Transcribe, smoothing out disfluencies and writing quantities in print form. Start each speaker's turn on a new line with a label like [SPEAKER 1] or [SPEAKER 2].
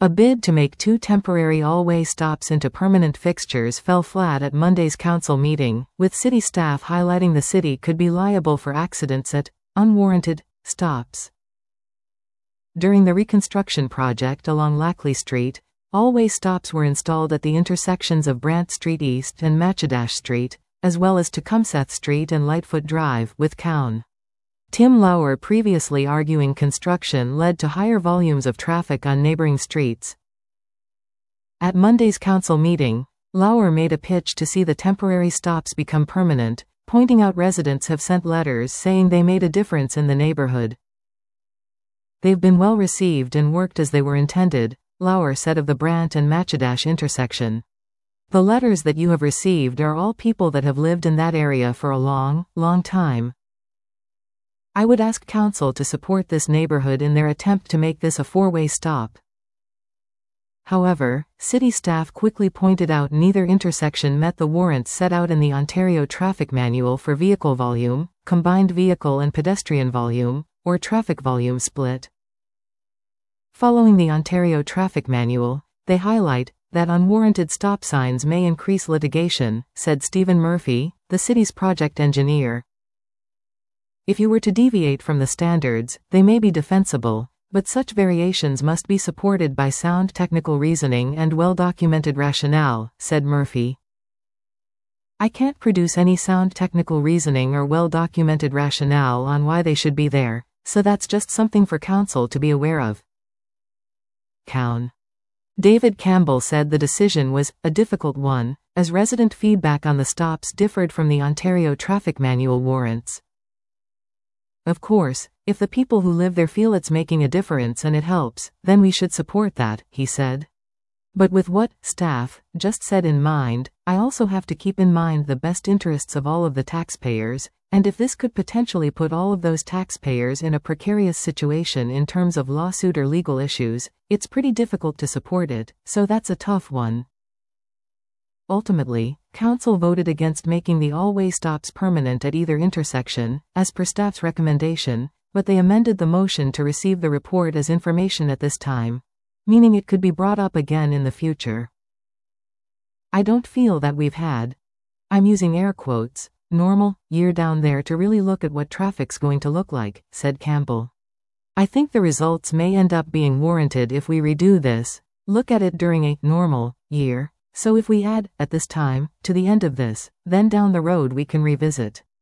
[SPEAKER 1] A bid to make 2 temporary all-way stops into permanent fixtures fell flat at Monday's council meeting, with city staff highlighting the city could be liable for accidents at unwarranted stops. During the reconstruction project along Lackley Street, all-way stops were installed at the intersections of Brant Street East and Matchedash Street, as well as Tecumseth Street and Lightfoot Drive, with Cown. Tim Lauer previously arguing construction led to higher volumes of traffic on neighboring streets. At Monday's council meeting, Lauer made a pitch to see the temporary stops become permanent, pointing out residents have sent letters saying they made a difference in the neighborhood. They've been well received and worked as they were intended, Lauer said of the Brant and Matchedash intersection. The letters that you have received are all people that have lived in that area for a long, long time. I would ask council to support this neighborhood in their attempt to make this a 4-way stop. However, city staff quickly pointed out neither intersection met the warrants set out in the Ontario Traffic Manual for vehicle volume, combined vehicle and pedestrian volume, or traffic volume split. Following the Ontario Traffic Manual, they highlight that unwarranted stop signs may increase litigation, said Stephen Murphy, the city's project engineer. If you were to deviate from the standards, they may be defensible, but such variations must be supported by sound technical reasoning and well-documented rationale, said Murphy. I can't produce any sound technical reasoning or well-documented rationale on why they should be there, so that's just something for council to be aware of. Cown. David Campbell said the decision was a difficult one, as resident feedback on the stops differed from the Ontario Traffic Manual warrants. Of course, if the people who live there feel it's making a difference and it helps, then we should support that, he said. But with what staff just said in mind, I also have to keep in mind the best interests of all of the taxpayers, and if this could potentially put all of those taxpayers in a precarious situation in terms of lawsuit or legal issues, it's pretty difficult to support it, so that's a tough one. Ultimately, council voted against making the all-way stops permanent at either intersection, as per staff's recommendation, but they amended the motion to receive the report as information at this time, meaning it could be brought up again in the future. I don't feel that we've had, I'm using air quotes, normal year down there to really look at what traffic's going to look like, said Campbell. I think the results may end up being warranted if we redo this, look at it during a normal year. So if we add, at this time, to the end of this, then down the road we can revisit.